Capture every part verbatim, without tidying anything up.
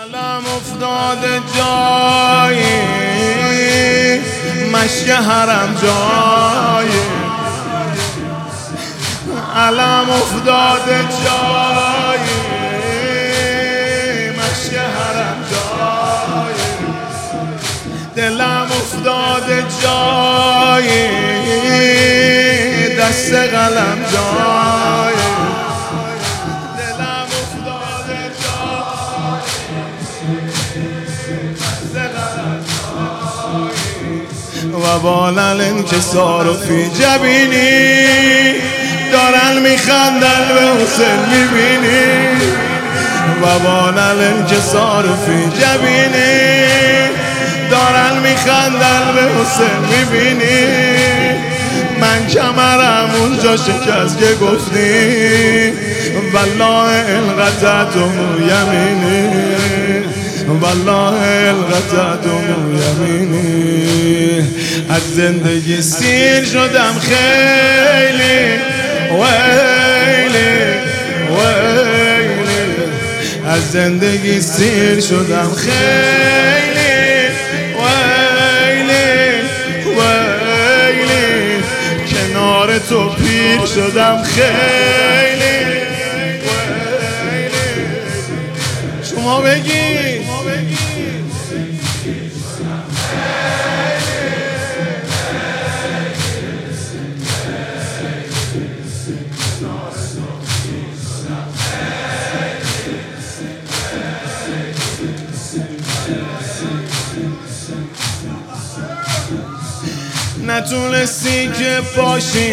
علم افتاده جایی، مشک حرم جایی، علم افتاده جایی، مشک حرم جایی، دلم افتاده جایی، دست قلم جایی، دلم افتاده جایی، دست قلم جایی. و بالا الانکسار فی جبینی، دارن میخندن به حسین میبینی. و بالا الانکسار فی جبینی، دارن میخندن به حسین میبینی. من کمرم اونجا شکست که گفتی والله القطعتم یمینی، والله القطعتم یمینی. از زندگی سیر شدم خیلی ویلی ویلی، از زندگی سیر شدم خیلی ویلی ویلی، کنار تو پیر شدم خیلی ویلی. شما بگید نتونستی که باشی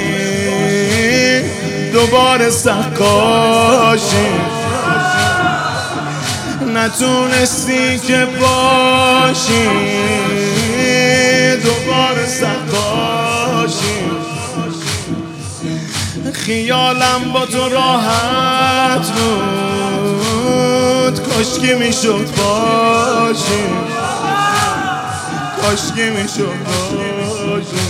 دوباره سخکاشی، نتونستی که باشی دوباره سخکاشی. خیالم با تو راحت بود، کاشکی میشد باشی، کاشکی میشد باشی.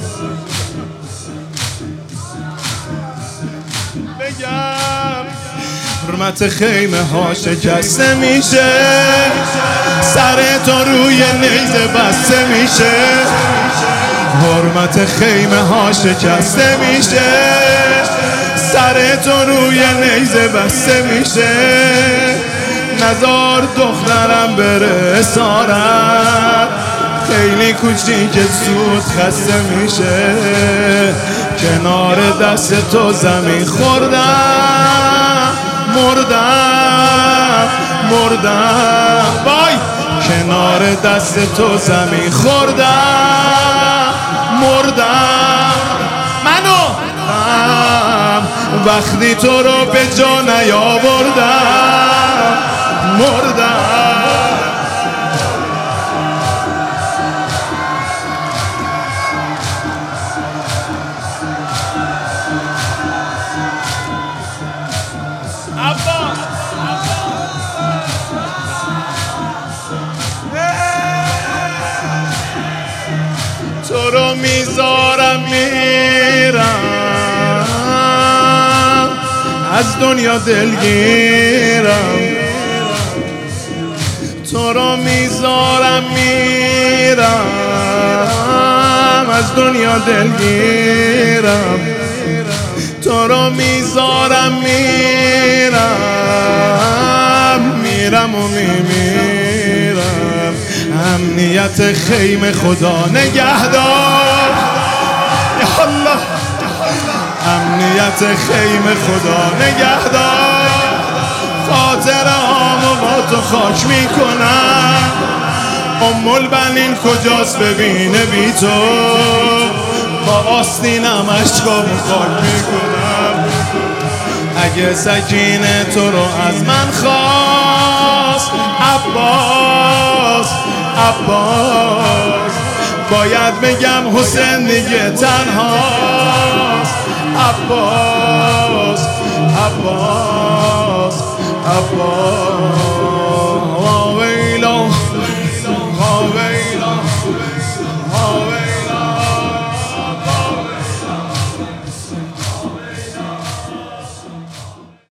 بگم حرمت خیمه ها شکسته میشه، سر تو روی نیزه بسته میشه. حرمت خیمه ها شکسته میشه، سر تو روی نیزه بسته میشه. نزار دخترم بره اسارت، خیلی کوچیک زود خسته میشه. کنار دست تو زمین خوردم مردم مردم وای، کنار دست تو زمین خوردم مردم. منو وقتی تو رو به جا نیاوردم مردم. تو رو میذارم میرم، از دنیا دلگیرم. تو رو میذارم میرم، از دنیا دلگیرم. تو رو میذارم میرم، میرم و میمیرم. امنیت خیمه خدا نگهدار، یا الله. امنیت خیمه خدا نگهدار، خاطر هامو با تو خاک میکنم. ام البنین کجاست ببینه بی تو، با آستینم اشکامو خاک میکنم. اگه سکینه تو رو از من خواست عباس عباس، باید بگم حسین دیگه تنهاست. عباس عباس عباس